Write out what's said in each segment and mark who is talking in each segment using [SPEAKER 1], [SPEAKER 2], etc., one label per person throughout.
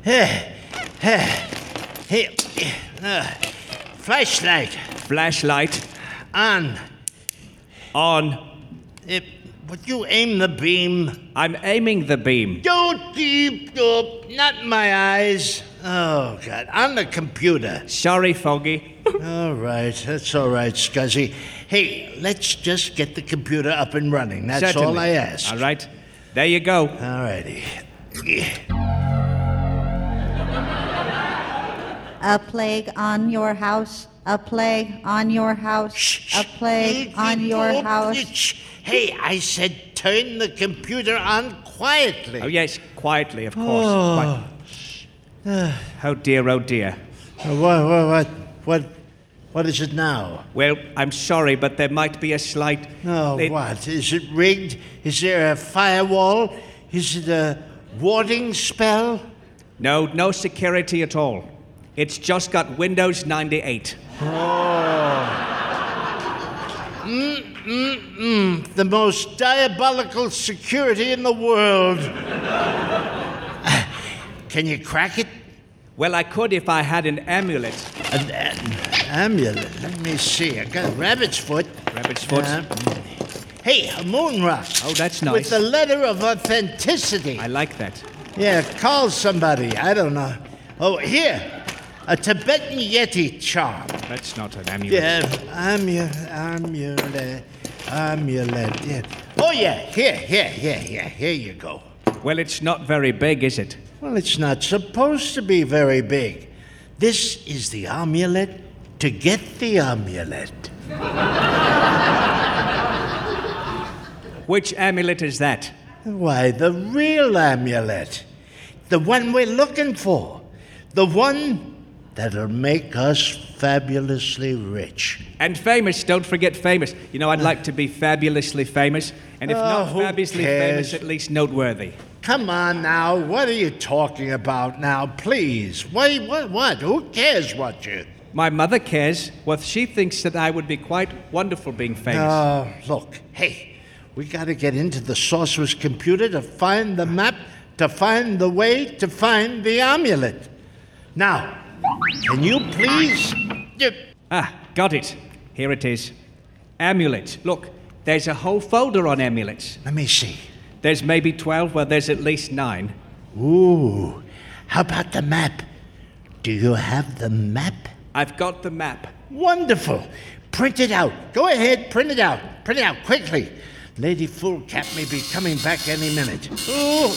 [SPEAKER 1] Hey, flashlight.
[SPEAKER 2] Flashlight.
[SPEAKER 1] On. Would you aim the beam?
[SPEAKER 2] I'm aiming the beam.
[SPEAKER 1] Don't keep up. Not in my eyes. Oh, God. On the computer.
[SPEAKER 2] Sorry, Foggy.
[SPEAKER 1] All right. That's all right, Scuzzy. Hey, let's just get the computer up and running. That's
[SPEAKER 2] Certainly.
[SPEAKER 1] all I ask.
[SPEAKER 2] All right. There you go.
[SPEAKER 1] All righty.
[SPEAKER 3] A plague on your house. A plague on your house. A plague on your house.
[SPEAKER 1] Hey, I said turn the computer on quietly.
[SPEAKER 2] Oh, yes, quietly, of course. Oh, dear, oh, dear.
[SPEAKER 1] What is it now?
[SPEAKER 2] Well, I'm sorry, but there might be a slight...
[SPEAKER 1] What? Is it rigged? Is there a firewall? Is it a warding spell?
[SPEAKER 2] No security at all. It's just got Windows 98.
[SPEAKER 1] The most diabolical security in the world. Can you crack it?
[SPEAKER 2] Well, I could if I had an amulet.
[SPEAKER 1] An amulet? Let me see. I got a rabbit's foot.
[SPEAKER 2] Rabbit's foot?
[SPEAKER 1] Hey, a moon rock.
[SPEAKER 2] Oh, that's nice.
[SPEAKER 1] With the letter of authenticity.
[SPEAKER 2] I like that.
[SPEAKER 1] Yeah, call somebody. I don't know. Oh, here. A Tibetan Yeti charm.
[SPEAKER 2] That's not an amulet.
[SPEAKER 1] Yeah, amulet. Yeah. Oh, yeah. Here you go.
[SPEAKER 2] Well, it's not very big, is it?
[SPEAKER 1] Well, it's not supposed to be very big. This is the amulet to get the amulet.
[SPEAKER 2] Which amulet is that?
[SPEAKER 1] Why, the real amulet. The one we're looking for. The one that'll make us fabulously rich.
[SPEAKER 2] And famous, don't forget famous. You know, I'd like to be fabulously famous, and if not
[SPEAKER 1] who
[SPEAKER 2] fabulously
[SPEAKER 1] cares?
[SPEAKER 2] famous, at least noteworthy.
[SPEAKER 1] Come on now, what are you talking about now, please? What? Who cares what you...
[SPEAKER 2] My mother cares. Well, she thinks that I would be quite wonderful being famous.
[SPEAKER 1] Look, hey, we gotta get into the sorcerer's computer to find the map, to find the way, to find the amulet. Now, can you please...
[SPEAKER 2] Got it. Here it is. Amulet. Look, there's a whole folder on amulets.
[SPEAKER 1] Let me see.
[SPEAKER 2] There's maybe 12, well, there's at least 9.
[SPEAKER 1] Ooh, how about the map? Do you have the map?
[SPEAKER 2] I've got the map.
[SPEAKER 1] Wonderful. Print it out. Go ahead, print it out. Print it out quickly. Lady Foolcap may be coming back any minute. Ooh,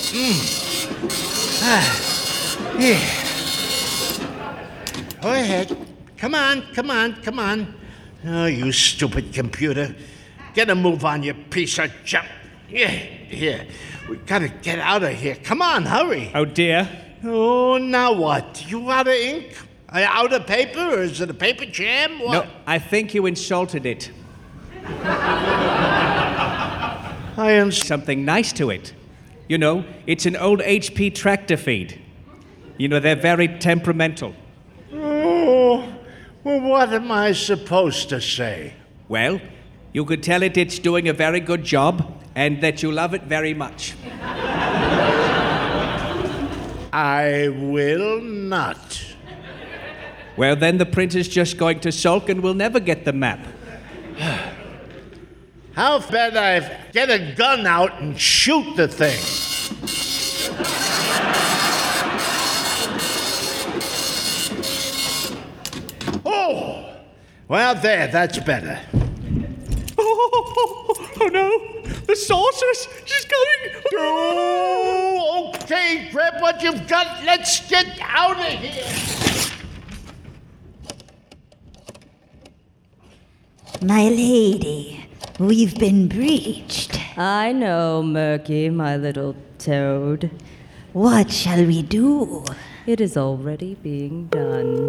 [SPEAKER 1] yeah. Go ahead. Come on. Oh, you stupid computer. Get a move on, you piece of junk. Yeah, here. We gotta get out of here. Come on, hurry.
[SPEAKER 2] Oh, dear.
[SPEAKER 1] Oh, now what? You out of ink? Out of paper? Or is it a paper jam? What?
[SPEAKER 2] No, I think you insulted it.
[SPEAKER 1] I am...
[SPEAKER 2] Something nice to it. You know, it's an old HP tractor feed. You know, they're very temperamental.
[SPEAKER 1] Oh, well, what am I supposed to say?
[SPEAKER 2] Well, you could tell it it's doing a very good job and that you love it very much.
[SPEAKER 1] I will not.
[SPEAKER 2] Well, then the printer's just going to sulk and we'll never get the map.
[SPEAKER 1] How about I get a gun out and shoot the thing? Oh! Well, there, that's better.
[SPEAKER 2] Oh no! The sorceress! She's coming!
[SPEAKER 1] Oh, okay, grab what you've got. Let's get out of here.
[SPEAKER 3] My lady, we've been breached.
[SPEAKER 4] I know, Murky, my little toad.
[SPEAKER 3] What shall we do?
[SPEAKER 4] It is already being done.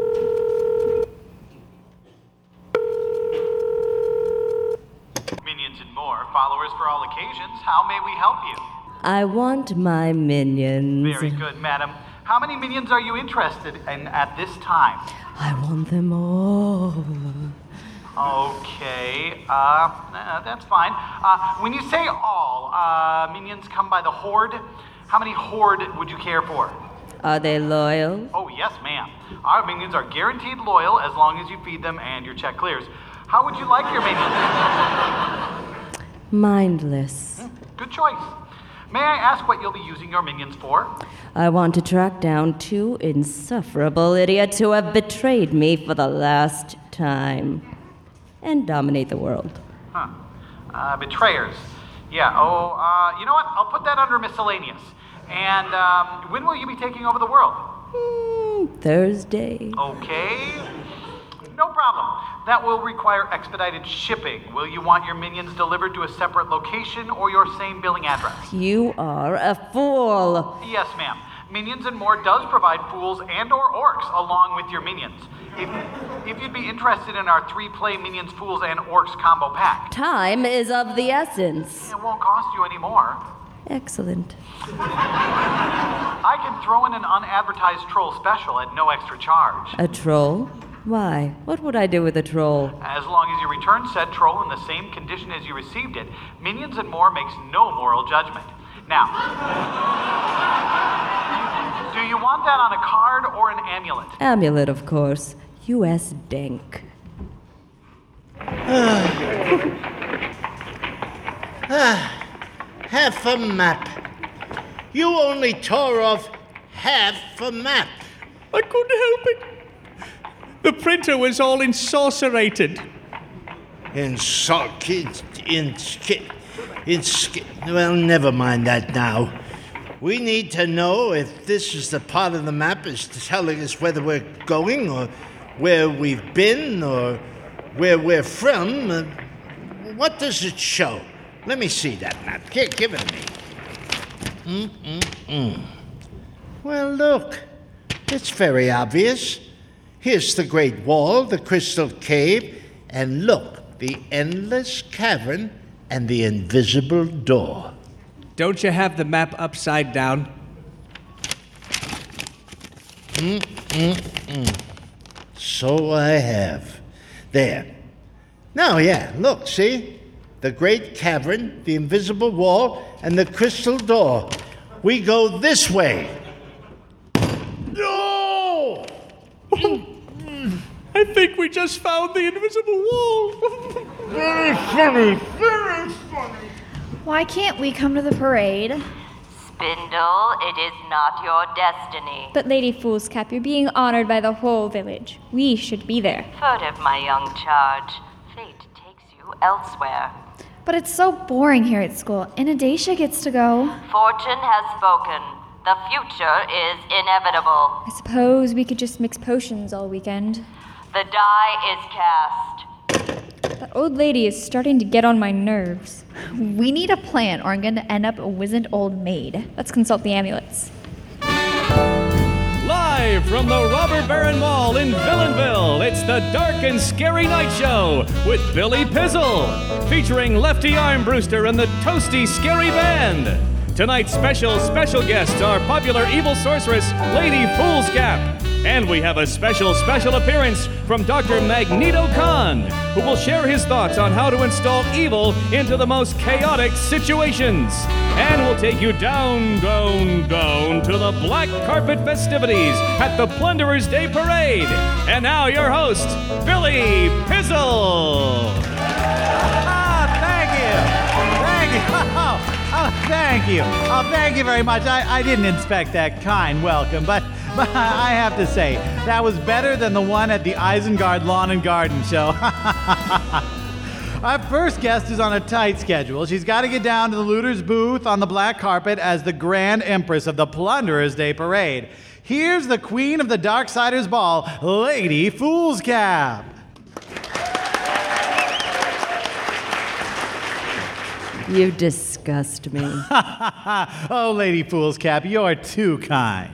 [SPEAKER 5] Minions and more, followers for all occasions. How may we help you?
[SPEAKER 4] I want my minions.
[SPEAKER 5] Very good, madam. How many minions are you interested in at this time?
[SPEAKER 4] I want them all.
[SPEAKER 5] Okay, that's fine. When you say all, minions come by the horde. How many horde would you care for?
[SPEAKER 4] Are they loyal?
[SPEAKER 5] Oh, yes, ma'am. Our minions are guaranteed loyal as long as you feed them and your check clears. How would you like your minions?
[SPEAKER 4] Mindless.
[SPEAKER 5] Good choice. May I ask what you'll be using your minions for?
[SPEAKER 4] I want to track down 2 insufferable idiots who have betrayed me for the last time and dominate the world.
[SPEAKER 5] Betrayers. Yeah, you know what? I'll put that under miscellaneous. And when will you be taking over the world?
[SPEAKER 4] Thursday.
[SPEAKER 5] Okay. No problem. That will require expedited shipping. Will you want your minions delivered to a separate location or your same billing address?
[SPEAKER 4] You are a fool.
[SPEAKER 5] Yes, ma'am. Minions and More does provide fools and or orcs along with your minions. If you'd be interested in our 3-play Minions, Fools, and Orcs combo pack.
[SPEAKER 4] Time is of the essence.
[SPEAKER 5] It won't cost you any more.
[SPEAKER 4] Excellent.
[SPEAKER 5] I can throw in an unadvertised troll special at no extra charge.
[SPEAKER 4] A troll? Why? What would I do with a troll?
[SPEAKER 5] As long as you return said troll in the same condition as you received it, Minions and More makes no moral judgment. Now, do you want that on a card or an amulet?
[SPEAKER 4] Amulet, of course. U.S. Dank.
[SPEAKER 1] Half a map. You only tore off half a map.
[SPEAKER 2] I couldn't help it. The printer was all ensorcerated.
[SPEAKER 1] Well, never mind that now. We need to know if this is the part of the map is telling us whether we're going or where we've been or where we're from. What does it show? Let me see that map. Give it to me. Well, look. It's very obvious. Here's the Great Wall, the Crystal Cave, and look, the Endless Cavern and the Invisible Door.
[SPEAKER 2] Don't you have the map upside down?
[SPEAKER 1] So I have. There. Now, yeah, look, see? The Great Cavern, the Invisible Wall, and the Crystal Door. We go this way. No!
[SPEAKER 2] I think we just found the invisible wall.
[SPEAKER 1] Very funny, very funny.
[SPEAKER 6] Why can't we come to the parade?
[SPEAKER 4] Spindle, it is not your destiny.
[SPEAKER 7] But Lady Foolscap, you're being honored by the whole village. We should be there.
[SPEAKER 4] Furtive, my young charge. Fate takes you elsewhere.
[SPEAKER 6] But it's so boring here at school, and Adacia gets to go.
[SPEAKER 4] Fortune has spoken. The future is inevitable.
[SPEAKER 7] I suppose we could just mix potions all weekend.
[SPEAKER 4] The die is cast.
[SPEAKER 7] That old lady is starting to get on my nerves.
[SPEAKER 6] We need a plan, or I'm going to end up a wizened old maid.
[SPEAKER 7] Let's consult the amulets.
[SPEAKER 2] Live from the Robber Baron Mall in Villainville, it's the Dark and Scary Night Show with Billy Pizzle, featuring Lefty Armbruster and the Toasty Scary Band. Tonight's special guests are popular evil sorceress Lady Foolscap. And we have a special appearance from Dr. Magneto Khan, who will share his thoughts on how to install evil into the most chaotic situations. And we'll take you down to the black carpet festivities at the Plunderers Day Parade. And now your host, Billy Pizzle.
[SPEAKER 8] Thank you. Thank you very much. I didn't expect that kind welcome, but I have to say, that was better than the one at the Isengard Lawn and Garden Show. Our first guest is on a tight schedule. She's got to get down to the Looters booth on the black carpet as the Grand Empress of the Plunderers Day Parade. Here's the Queen of the Darksiders Ball, Lady Foolscap.
[SPEAKER 4] You disgust me.
[SPEAKER 8] Oh, Lady Foolscap, you're too kind.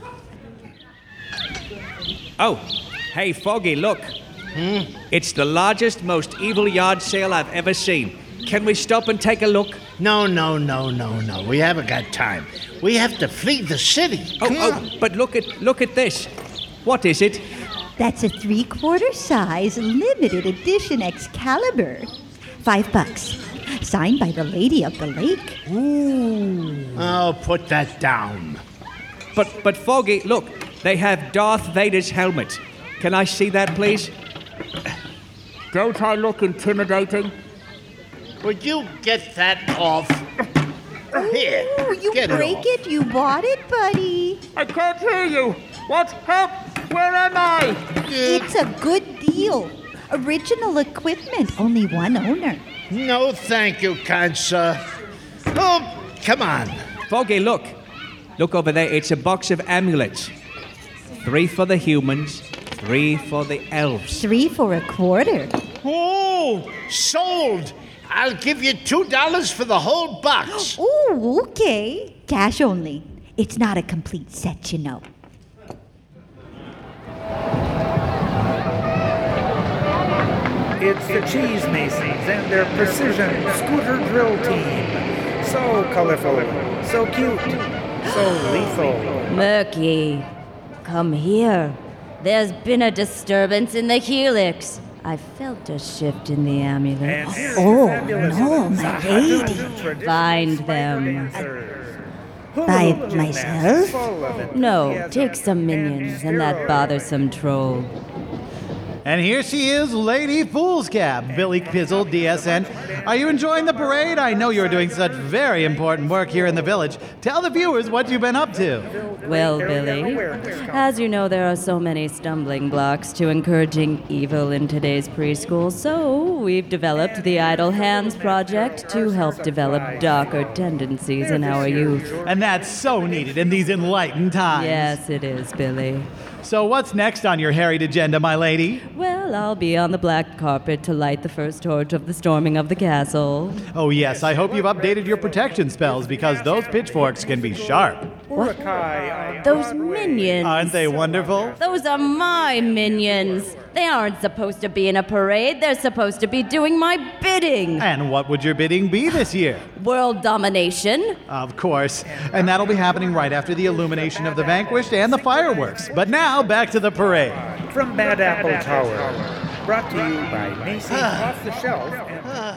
[SPEAKER 2] Oh, hey, Foggy, look. It's the largest, most evil yard sale I've ever seen. Can we stop and take a look?
[SPEAKER 1] No. We haven't got time. We have to flee the city.
[SPEAKER 2] But look at this. What is it?
[SPEAKER 3] That's a 3/4 size limited edition Excalibur. $5. Signed by the Lady of the Lake.
[SPEAKER 1] Ooh. Oh, put that down.
[SPEAKER 9] But Foggy, look, they have Darth Vader's helmet. Can I see that, please? Don't I look intimidating?
[SPEAKER 1] Would you get that off? Here,
[SPEAKER 3] Ooh, you
[SPEAKER 1] get
[SPEAKER 3] break
[SPEAKER 1] off.
[SPEAKER 3] it? You bought it, buddy.
[SPEAKER 9] I can't hear you. What? Help! Where am I?
[SPEAKER 3] It's a good deal. Original equipment, only one owner.
[SPEAKER 1] No, thank you, kind sir. Oh, come on.
[SPEAKER 9] Foggy, look. Look over there. It's a box of amulets. 3 for the humans, 3 for the elves.
[SPEAKER 3] 3 for a quarter.
[SPEAKER 1] Oh, sold. I'll give you $2 for the whole box.
[SPEAKER 3] Ooh, okay. Cash only. It's not a complete set, you know.
[SPEAKER 10] It's the Cheese Masons and their precision scooter drill team. So colorful, so cute, so lethal.
[SPEAKER 4] Murky, come here. There's been a disturbance in the helix. I felt a shift in the
[SPEAKER 10] And
[SPEAKER 4] amulets.
[SPEAKER 10] here's
[SPEAKER 3] Oh,
[SPEAKER 10] your fabulous
[SPEAKER 3] no, my lady.
[SPEAKER 10] traditional
[SPEAKER 4] Find
[SPEAKER 10] spider
[SPEAKER 4] them.
[SPEAKER 10] dancers. Hula
[SPEAKER 3] By
[SPEAKER 10] hoop gymnasts
[SPEAKER 3] myself?
[SPEAKER 10] full of
[SPEAKER 4] No,
[SPEAKER 10] enthusiasm
[SPEAKER 4] take some minions and that
[SPEAKER 10] steroids.
[SPEAKER 4] bothersome troll.
[SPEAKER 8] And here she is, Lady Foolscap, Billy Pizzle, DSN. Are you enjoying the parade? I know you're doing such very important work here in the village. Tell the viewers what you've been up to.
[SPEAKER 4] Well, Billy, as you know, there are so many stumbling blocks to encouraging evil in today's preschool, so we've developed the Idle Hands Project to help develop darker tendencies in our youth.
[SPEAKER 8] And that's so needed in these enlightened times.
[SPEAKER 4] Yes, it is, Billy.
[SPEAKER 8] So what's next on your harried agenda, my lady?
[SPEAKER 4] Well, I'll be on the black carpet to light the first torch of the storming of the castle.
[SPEAKER 8] Oh yes, I hope you've updated your protection spells because those pitchforks can be sharp.
[SPEAKER 10] Urukai on
[SPEAKER 4] Those
[SPEAKER 10] Broadway.
[SPEAKER 4] minions.
[SPEAKER 8] Aren't they wonderful?
[SPEAKER 4] Those are my minions. They aren't supposed to be in a parade. They're supposed to be doing my bidding.
[SPEAKER 8] And what would your bidding be this year?
[SPEAKER 4] World domination.
[SPEAKER 8] Of course. And that'll be happening right after the illumination of the vanquished and the fireworks. But now, back to the parade.
[SPEAKER 10] From Bad Apple Tower. Brought to you by Macy's Off the Shelf and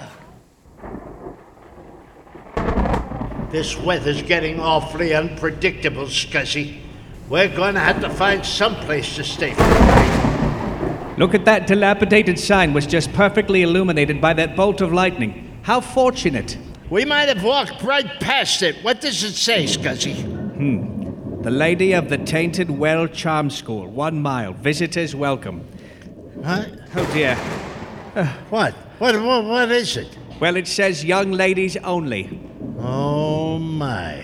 [SPEAKER 1] This weather's getting awfully unpredictable, Scuzzy. We're going to have to find some place to stay for the night.
[SPEAKER 9] Look at that dilapidated sign was just perfectly illuminated by that bolt of lightning. How fortunate.
[SPEAKER 1] We might have walked right past it. What does it say, Scuzzy?
[SPEAKER 9] The Lady of the Tainted Well Charm School, 1 mile. Visitors welcome.
[SPEAKER 1] Huh?
[SPEAKER 9] Oh dear.
[SPEAKER 1] What? What is it?
[SPEAKER 9] Well, it says young ladies only.
[SPEAKER 1] Oh, my.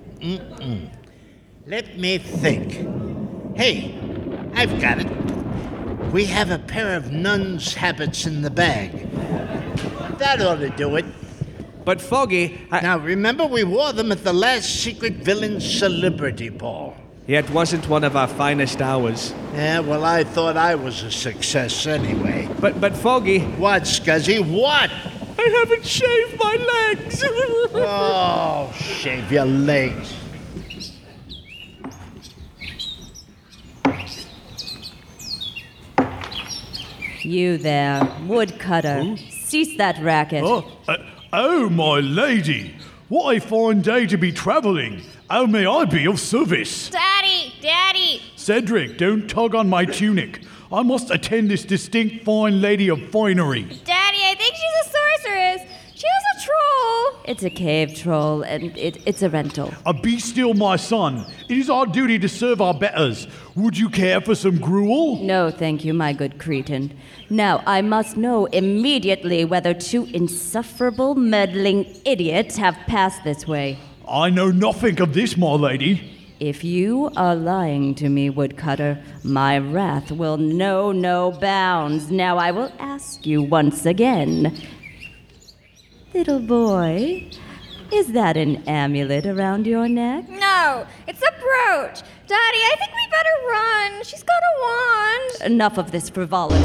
[SPEAKER 1] Let me think. Hey, I've got it. We have a pair of nun's habits in the bag. That ought to do it.
[SPEAKER 9] But Foggy,
[SPEAKER 1] Now, remember we wore them at the last Secret Villain Celebrity Ball.
[SPEAKER 9] it wasn't one of our finest hours.
[SPEAKER 1] Yeah, well, I thought I was a success anyway.
[SPEAKER 9] But Foggy,
[SPEAKER 1] What, Scuzzy? What?
[SPEAKER 9] I haven't shaved my legs.
[SPEAKER 1] Oh, shave your legs.
[SPEAKER 4] You there, woodcutter. Cease that racket.
[SPEAKER 11] Oh, my lady, what a fine day to be travelling. How may I be of service?
[SPEAKER 7] Daddy!
[SPEAKER 11] Cedric, don't tug on my tunic. I must attend this distinct fine lady of finery.
[SPEAKER 7] Daddy, I think she's a sorceress. She was a troll.
[SPEAKER 4] It's a cave troll, and it's a rental.
[SPEAKER 11] Be still, my son. It is our duty to serve our betters. Would you care for some gruel?
[SPEAKER 4] No, thank you, my good cretin. Now, I must know immediately whether 2 insufferable, meddling idiots have passed this way.
[SPEAKER 11] I know nothing of this, my lady.
[SPEAKER 4] If you are lying to me, woodcutter, my wrath will know no bounds. Now I will ask you once again. Little boy, is that an amulet around your neck?
[SPEAKER 7] No, it's a brooch. Daddy, I think we better run. She's got a wand.
[SPEAKER 4] Enough of this frivolity.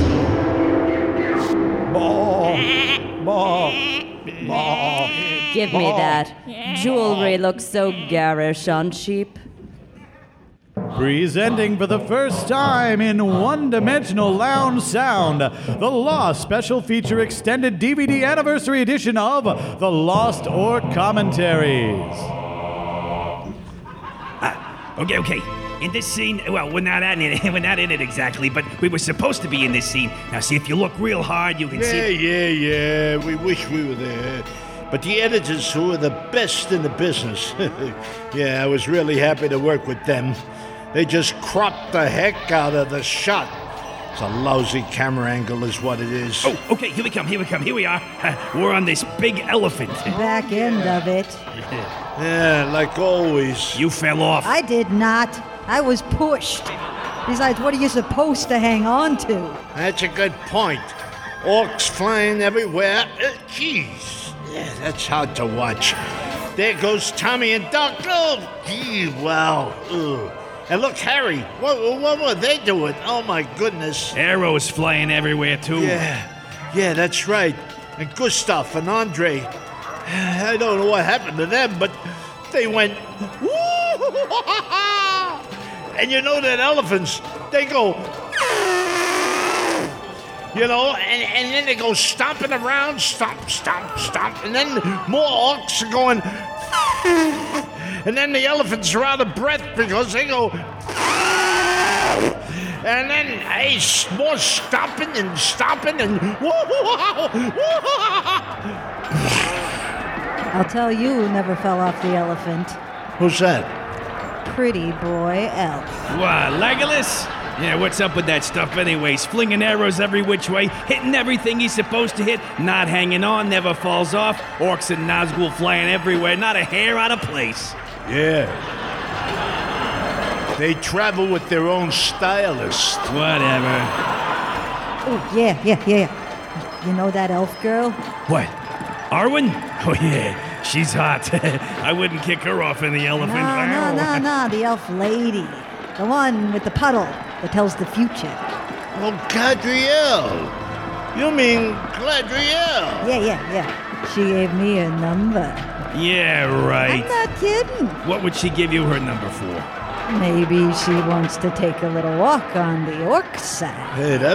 [SPEAKER 4] Give me that. Jewelry looks so garish on sheep.
[SPEAKER 8] Presenting for the first time in one-dimensional lounge sound, the Lost Special Feature Extended DVD Anniversary Edition of The Lost Orc Commentaries.
[SPEAKER 12] Okay. In this scene, well, we're not in it. We're not in it exactly, but we were supposed to be in this scene. Now, see, if you look real hard, you can see.
[SPEAKER 1] Yeah. We wish we were there. But the editors, who are the best in the business, yeah, I was really happy to work with them. They just cropped the heck out of the shot. It's a lousy camera angle is what it is.
[SPEAKER 12] Oh, okay, here we come. Here we are. We're on this big elephant.
[SPEAKER 3] Back end of it.
[SPEAKER 1] Yeah, like always.
[SPEAKER 12] You fell off.
[SPEAKER 3] I did not. I was pushed. Besides, what are you supposed to hang on to?
[SPEAKER 1] That's a good point. Orcs flying everywhere. Jeez. Yeah, that's hard to watch. There goes Tommy and Doc. Oh, gee, wow. Ugh. And look, Harry. What were they doing? Oh, my goodness.
[SPEAKER 12] Arrows flying everywhere, too.
[SPEAKER 1] Yeah, that's right. And Gustav and Andre. I don't know what happened to them, but they went... And you know that elephants, they go... You know, and then they go stomping around, stomp, and then more orcs are going, and then the elephants are out of breath because they go, and then more stomping, and
[SPEAKER 3] I'll tell you who never fell off the elephant.
[SPEAKER 1] Who's that?
[SPEAKER 3] Pretty boy elf.
[SPEAKER 12] What, Legolas? Yeah, what's up with that stuff anyways? Flinging arrows every which way, hitting everything he's supposed to hit, not hanging on, never falls off, orcs and Nazgul flying everywhere, not a hair out of place.
[SPEAKER 1] Yeah. They travel with their own stylist.
[SPEAKER 12] Whatever.
[SPEAKER 3] Oh, yeah. You know that elf girl?
[SPEAKER 12] What? Arwen? Oh, yeah. She's hot. I wouldn't kick her off in the elephant.
[SPEAKER 3] No, the elf lady. The one with the puddle that tells the future.
[SPEAKER 1] Oh, Gadriel. You mean Gladriel?
[SPEAKER 3] Yeah. She gave me a number.
[SPEAKER 12] Yeah, right.
[SPEAKER 3] I'm not kidding.
[SPEAKER 12] What would she give you her number for?
[SPEAKER 3] Maybe she wants to take a little walk on the orc side.
[SPEAKER 1] Hey, that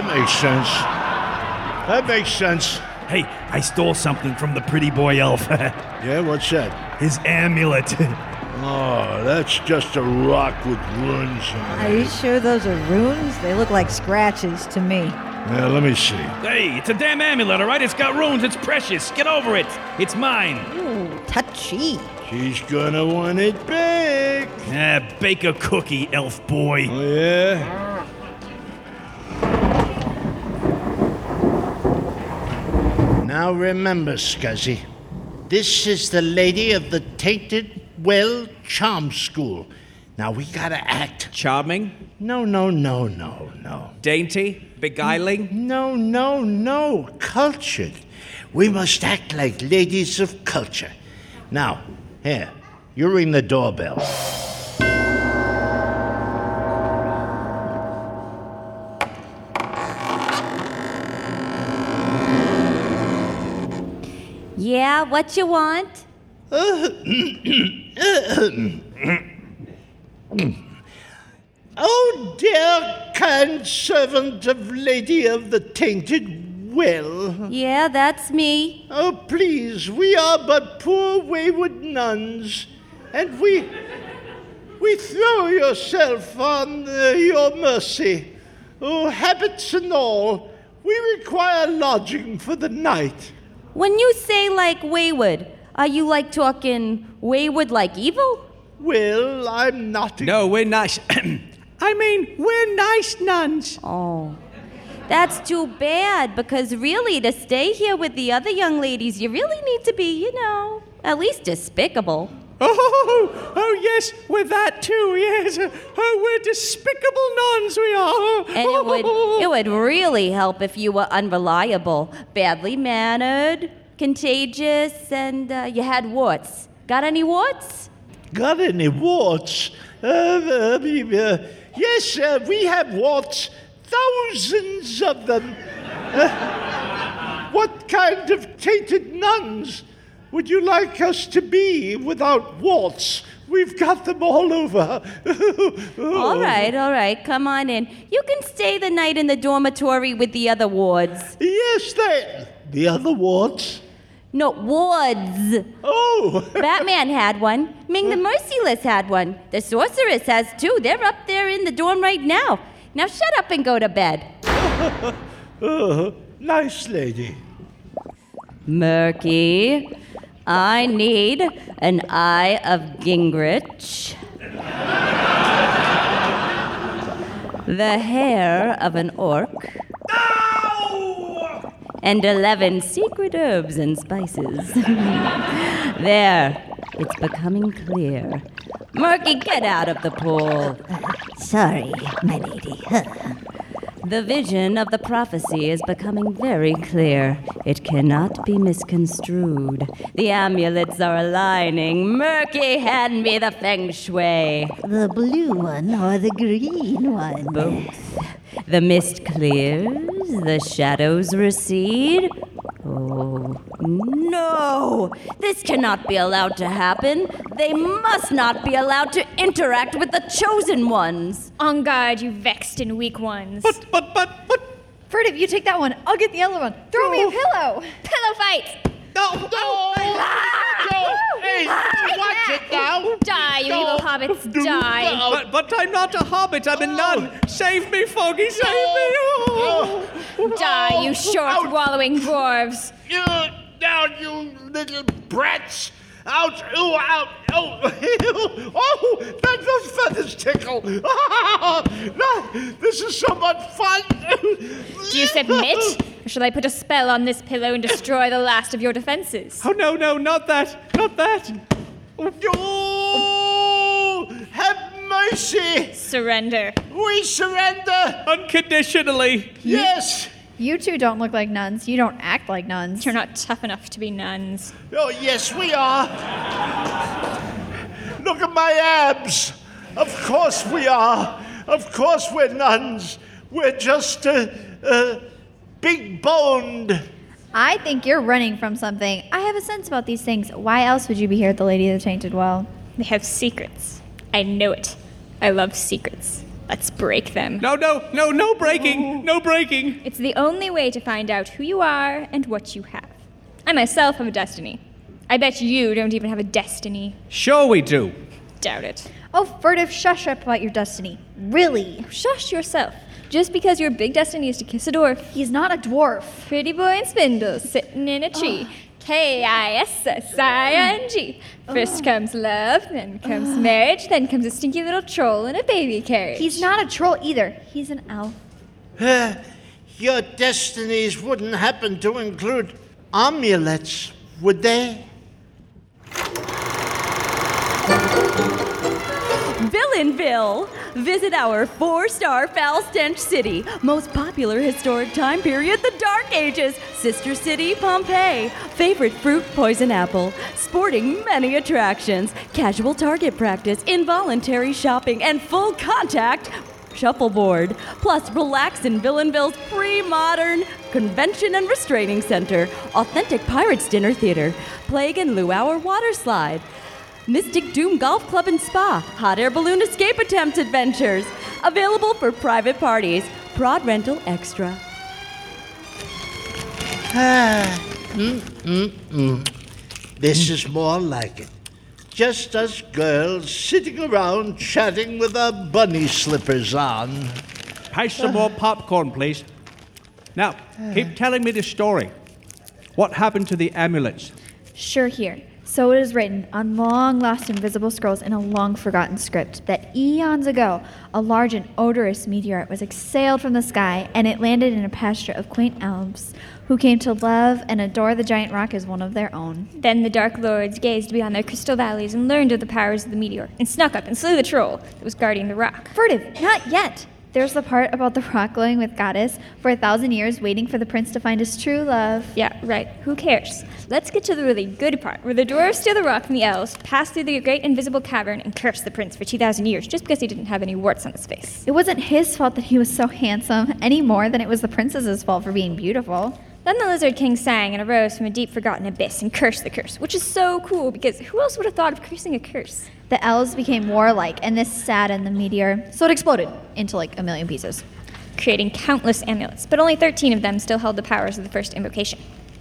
[SPEAKER 1] makes sense.
[SPEAKER 12] Hey, I stole something from the pretty boy elf.
[SPEAKER 1] Yeah, what's that?
[SPEAKER 12] His amulet.
[SPEAKER 1] Oh, that's just a rock with runes on it.
[SPEAKER 3] Are you sure those are runes? They look like scratches to me.
[SPEAKER 1] Yeah, let me see.
[SPEAKER 12] Hey, it's a damn amulet, all right? It's got runes. It's precious. Get over it. It's mine.
[SPEAKER 3] Ooh, touchy.
[SPEAKER 1] She's gonna want it big.
[SPEAKER 12] Bake a cookie, elf boy.
[SPEAKER 1] Oh, yeah? Now remember, Scuzzy, this is the lady of the Tainted Well Charm School. Now we gotta act.
[SPEAKER 9] Charming?
[SPEAKER 1] No.
[SPEAKER 9] Dainty? Beguiling?
[SPEAKER 1] No. Cultured. We must act like ladies of culture. Now, here, you ring the doorbell.
[SPEAKER 4] Yeah, what you want?
[SPEAKER 1] Oh, dear kind servant of Lady of the Tainted Well.
[SPEAKER 4] Yeah, that's me.
[SPEAKER 1] Oh, please, we are but poor wayward nuns, and we throw yourself on your mercy. Oh, habits and all, we require lodging for the night.
[SPEAKER 4] When you say like wayward, are you like talking wayward like evil?
[SPEAKER 1] Well, I'm not...
[SPEAKER 9] No, we're nice. I mean, we're nice nuns.
[SPEAKER 4] Oh, that's too bad, because really, to stay here with the other young ladies, you really need to be, at least despicable.
[SPEAKER 9] Oh, yes, we're that too, yes. Oh, we're despicable nuns, we are.
[SPEAKER 4] And it would really help if you were unreliable, badly mannered, contagious, and you had warts. Got any warts?
[SPEAKER 1] Got any warts? Yes, we have warts. Thousands of them. What kind of tainted nuns would you like us to be without warts? We've got them all over.
[SPEAKER 4] All right, come on in. You can stay the night in the dormitory with the other wards.
[SPEAKER 1] Yes, the other wards?
[SPEAKER 4] No, woods.
[SPEAKER 1] Oh!
[SPEAKER 4] Batman had one. Ming the Merciless had one. The Sorceress has two. They're up there in the dorm right now. Now shut up and go to bed.
[SPEAKER 1] Nice lady.
[SPEAKER 4] Murky, I need an Eye of Gingrich, the hair of an orc, and 11 secret herbs and spices. There, it's becoming clear. Murky, get out of the pool.
[SPEAKER 3] Sorry, my lady.
[SPEAKER 4] The vision of the prophecy is becoming very clear. It cannot be misconstrued. The amulets are aligning. Murky, hand me the feng shui.
[SPEAKER 3] The blue one or the green one?
[SPEAKER 4] Both. The mist clears, the shadows recede. Oh, no! This cannot be allowed to happen. They must not be allowed to interact with the chosen ones.
[SPEAKER 6] On guard, you vexed and weak ones.
[SPEAKER 12] But.
[SPEAKER 6] Furtive, you take that one. I'll get the other one. Throw me a pillow. Pillow fight.
[SPEAKER 1] No! Hey, watch it now!
[SPEAKER 6] Die, you evil hobbits, die.
[SPEAKER 12] But I'm not a hobbit, I'm a nun. Save me, Foggy, save me. Oh.
[SPEAKER 6] Die, you short, wallowing dwarves.
[SPEAKER 1] Down, you little brats! Ouch! Ooh, out! Oh! Oh! Those feathers tickle! This is so much fun!
[SPEAKER 6] Do you submit? Or shall I put a spell on this pillow and destroy the last of your defenses?
[SPEAKER 12] Oh, no, not that! Not that!
[SPEAKER 1] Oh! Have mercy!
[SPEAKER 6] Surrender.
[SPEAKER 1] We surrender!
[SPEAKER 12] Unconditionally!
[SPEAKER 1] Yes!
[SPEAKER 7] You two don't look like nuns. You don't act like nuns.
[SPEAKER 6] You're not tough enough to be nuns.
[SPEAKER 1] Oh, yes, we are. Look at my abs. Of course we are. Of course we're nuns. We're just big-boned.
[SPEAKER 7] I think you're running from something. I have a sense about these things. Why else would you be here at the Lady of the Tainted Well?
[SPEAKER 6] They have secrets. I know it. I love secrets. Let's break them.
[SPEAKER 12] No breaking. No breaking.
[SPEAKER 6] It's the only way to find out who you are and what you have. I myself have a destiny. I bet you don't even have a destiny.
[SPEAKER 12] Sure we do.
[SPEAKER 6] Doubt it.
[SPEAKER 7] Oh, Furtive, shush up about your destiny. Really?
[SPEAKER 6] Shush yourself. Just because your big destiny is to kiss a dwarf.
[SPEAKER 7] He's not a dwarf.
[SPEAKER 6] Pretty boy and spindle sitting in a tree. Kissing. First comes love, then comes marriage, then comes a stinky little troll in a baby carriage.
[SPEAKER 7] He's not a troll either. He's an elf.
[SPEAKER 1] Your destinies wouldn't happen to include amulets, would they?
[SPEAKER 4] Villainville! Visit our 4-star foul stench city, most popular historic time period, the Dark Ages, sister city, Pompeii, favorite fruit, poison apple, sporting many attractions, casual target practice, involuntary shopping, and full contact shuffleboard. Plus, relax in Villainville's pre-modern convention and restraining center, authentic Pirates Dinner Theater, Plague and Luau water slide, Mystic Doom Golf Club and Spa, hot air balloon escape attempts adventures. Available for private parties. Prod rental extra.
[SPEAKER 1] This is more like it. Just us girls sitting around chatting with our bunny slippers on.
[SPEAKER 12] Pass some more popcorn, please. Now, keep telling me the story. What happened to the amulets?
[SPEAKER 7] Sure here. So it is written on long-lost invisible scrolls in a long-forgotten script that eons ago, a large and odorous meteorite was exhaled from the sky, and it landed in a pasture of quaint elves who came to love and adore the giant rock as one of their own.
[SPEAKER 6] Then the Dark Lords gazed beyond their crystal valleys and learned of the powers of the meteor, and snuck up and slew the troll that was guarding the rock.
[SPEAKER 7] Furtive, not yet! There's the part about the rock glowing with Goddess for 1,000 years waiting for the prince to find his true love.
[SPEAKER 6] Yeah, right. Who cares? Let's get to the really good part, where the dwarves steal the rock from the elves, pass through the great invisible cavern, and curse the prince for 2,000 years just because he didn't have any warts on his face.
[SPEAKER 7] It wasn't his fault that he was so handsome, any more than it was the princess's fault for being beautiful.
[SPEAKER 6] Then the Lizard King sang and arose from a deep forgotten abyss and cursed the curse, which is so cool because who else would have thought of cursing a curse?
[SPEAKER 7] The elves became warlike, and this saddened the meteor, so it exploded into like 1,000,000 pieces,
[SPEAKER 6] creating countless amulets, but only 13 of them still held the powers of the first invocation.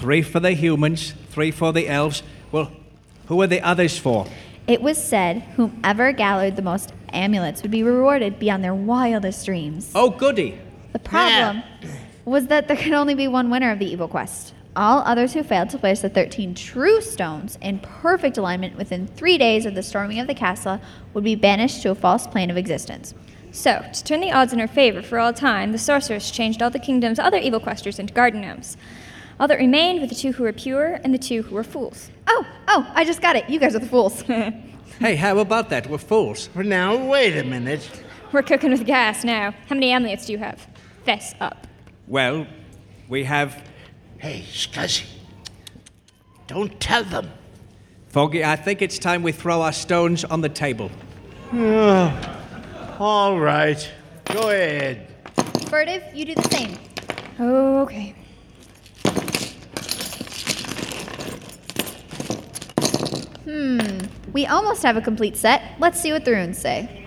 [SPEAKER 9] 3 for the humans, 3 for the elves. Well, who are the others for?
[SPEAKER 7] It was said whomever gathered the most amulets would be rewarded beyond their wildest dreams.
[SPEAKER 9] Oh, goody.
[SPEAKER 7] The problem was that there could only be one winner of the evil quest. All others who failed to place the 13 true stones in perfect alignment within 3 days of the storming of the castle would be banished to a false plane of existence.
[SPEAKER 6] So, to turn the odds in her favor for all time, the sorceress changed all the kingdom's other evil questers into garden gnomes. All that remained were the 2 who were pure and the 2 who were fools.
[SPEAKER 7] Oh, I just got it. You guys are the fools.
[SPEAKER 9] Hey, how about that? We're fools.
[SPEAKER 1] Now, wait a minute.
[SPEAKER 6] We're cooking with gas now. How many amulets do you have? Fess up.
[SPEAKER 9] Well, we have...
[SPEAKER 1] Hey, Scuzzy. Don't tell them.
[SPEAKER 9] Foggy, I think it's time we throw our stones on the table.
[SPEAKER 1] All right. Go ahead.
[SPEAKER 7] Furtive, you do the same.
[SPEAKER 6] Okay.
[SPEAKER 7] We almost have a complete set. Let's see what the runes say.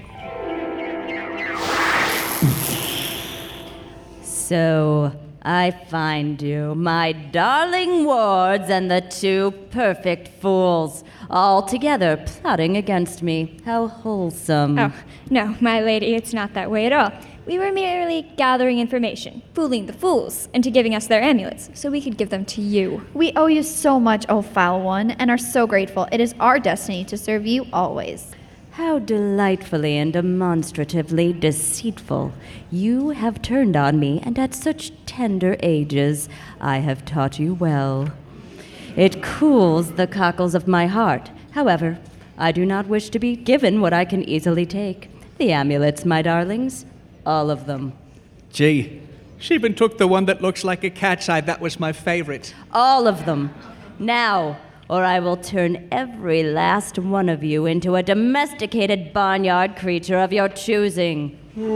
[SPEAKER 4] So, I find you, my darling wards and the 2 perfect fools, all together plotting against me. How wholesome.
[SPEAKER 6] Oh, no, my lady, it's not that way at all. We were merely gathering information, fooling the fools into giving us their amulets, so we could give them to you.
[SPEAKER 7] We owe you so much, O foul one, and are so grateful. It is our destiny to serve you always.
[SPEAKER 4] How delightfully and demonstratively deceitful. You have turned on me, and at such tender ages, I have taught you well. It cools the cockles of my heart. However, I do not wish to be given what I can easily take. The amulets, my darlings. All of them.
[SPEAKER 9] Gee, she even took the one that looks like a cat's eye. That was my favorite.
[SPEAKER 4] All of them. Now, or I will turn every last one of you into a domesticated barnyard creature of your choosing.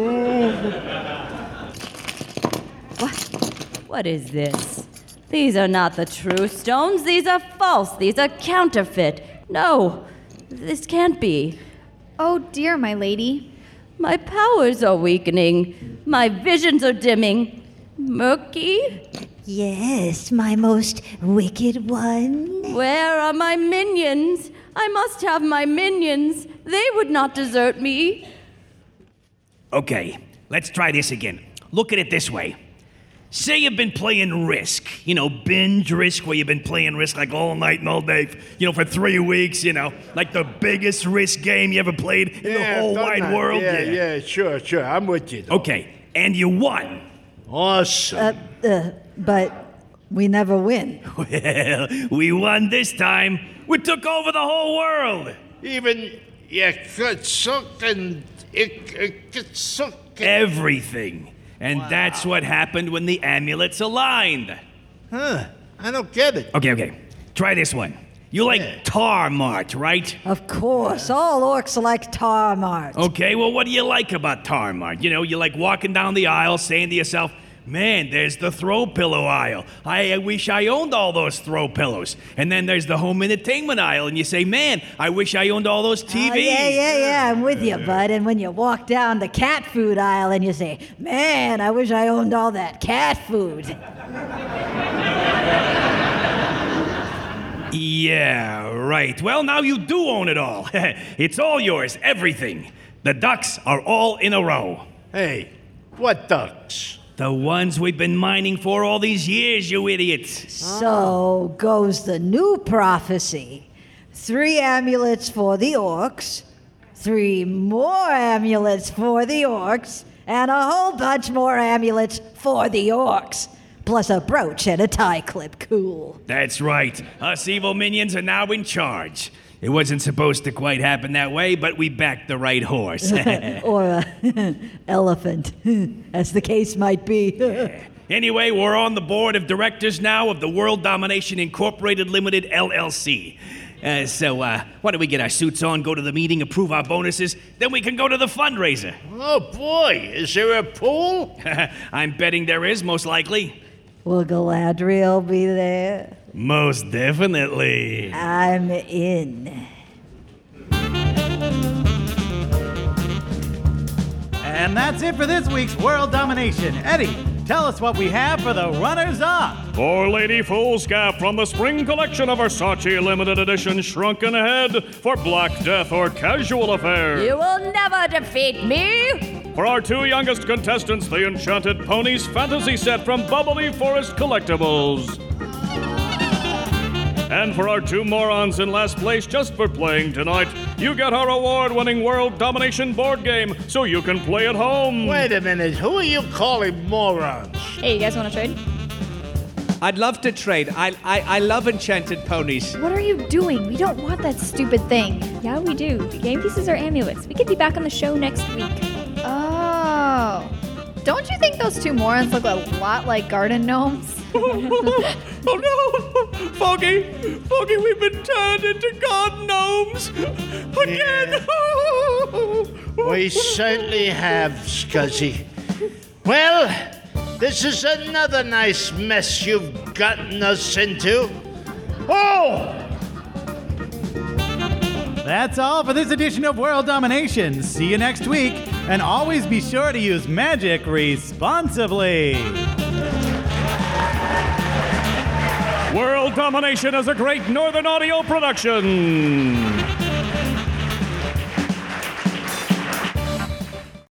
[SPEAKER 4] What is this? These are not the true stones. These are false. These are counterfeit. No, this can't be.
[SPEAKER 7] Oh dear, my lady.
[SPEAKER 4] My powers are weakening. My visions are dimming. Murky?
[SPEAKER 13] Yes, my most wicked one.
[SPEAKER 4] Where are my minions? I must have my minions. They would not desert me.
[SPEAKER 12] Okay, let's try this again. Look at it this way. Say you've been playing Risk. You know, binge Risk, where you've been playing Risk like all night and all day, for 3 weeks, like the biggest Risk game you ever played in the whole wide world.
[SPEAKER 1] Yeah, sure. I'm with you.
[SPEAKER 12] Okay, and you won.
[SPEAKER 1] Awesome.
[SPEAKER 13] But we never win.
[SPEAKER 12] Well, we won this time. We took over the whole world.
[SPEAKER 1] Even
[SPEAKER 12] everything. And that's what happened when the amulets aligned.
[SPEAKER 1] Huh, I don't get it.
[SPEAKER 12] Okay. Try this one. You like Tar Mart, right?
[SPEAKER 13] Of course, all orcs like Tar Mart.
[SPEAKER 12] Okay, well, what do you like about Tar Mart? You like walking down the aisle saying to yourself, man, there's the throw pillow aisle. I wish I owned all those throw pillows. And then there's the home entertainment aisle, and you say, man, I wish I owned all those TVs.
[SPEAKER 13] Yeah, I'm with you, bud. And when you walk down the cat food aisle and you say, man, I wish I owned all that cat food.
[SPEAKER 12] Yeah, right. Well, now you do own it all. It's all yours, everything. The ducks are all in a row.
[SPEAKER 1] Hey, what ducks?
[SPEAKER 12] The ones we've been mining for all these years, you idiots.
[SPEAKER 13] So goes the new prophecy. 3 amulets for the orcs, 3 more amulets for the orcs, and a whole bunch more amulets for the orcs. Plus a brooch and a tie clip. Cool.
[SPEAKER 12] That's right. Us evil minions are now in charge. It wasn't supposed to quite happen that way, but we backed the right horse.
[SPEAKER 13] Or elephant, as the case might be.
[SPEAKER 12] Anyway, we're on the board of directors now of the World Domination Incorporated Limited, LLC. So why don't we get our suits on, go to the meeting, approve our bonuses, then we can go to the fundraiser.
[SPEAKER 1] Oh, boy, is there a pool?
[SPEAKER 12] I'm betting there is, most likely.
[SPEAKER 13] Will Galadriel be there?
[SPEAKER 12] Most definitely.
[SPEAKER 13] I'm in.
[SPEAKER 8] And that's it for this week's World Domination. Eddie, tell us what we have for the runners-up.
[SPEAKER 2] For Lady Foolscap from the spring collection of Versace limited edition Shrunken Head for Black Death or Casual Affair.
[SPEAKER 4] You will never defeat me!
[SPEAKER 2] For our 2 youngest contestants, the Enchanted Ponies fantasy set from Bubbly Forest Collectibles. And for our 2 morons in last place just for playing tonight, you get our award-winning World Domination board game so you can play at home.
[SPEAKER 1] Wait a minute, who are you calling morons?
[SPEAKER 6] Hey, you guys want to trade?
[SPEAKER 9] I'd love to trade. I love Enchanted Ponies.
[SPEAKER 7] What are you doing? We don't want that stupid thing.
[SPEAKER 6] Yeah, we do. The game pieces are amulets. We could be back on the show next week.
[SPEAKER 7] Oh. Don't you think those 2 morons look a lot like garden gnomes?
[SPEAKER 9] Oh no! Foggy, we've been turned into garden gnomes again!
[SPEAKER 1] We certainly have, Scuzzy. Well, this is another nice mess you've gotten us into. Oh!
[SPEAKER 8] That's all for this edition of World Domination. See you next week, and always be sure to use magic responsibly.
[SPEAKER 2] World Domination is a great Northern Audio production.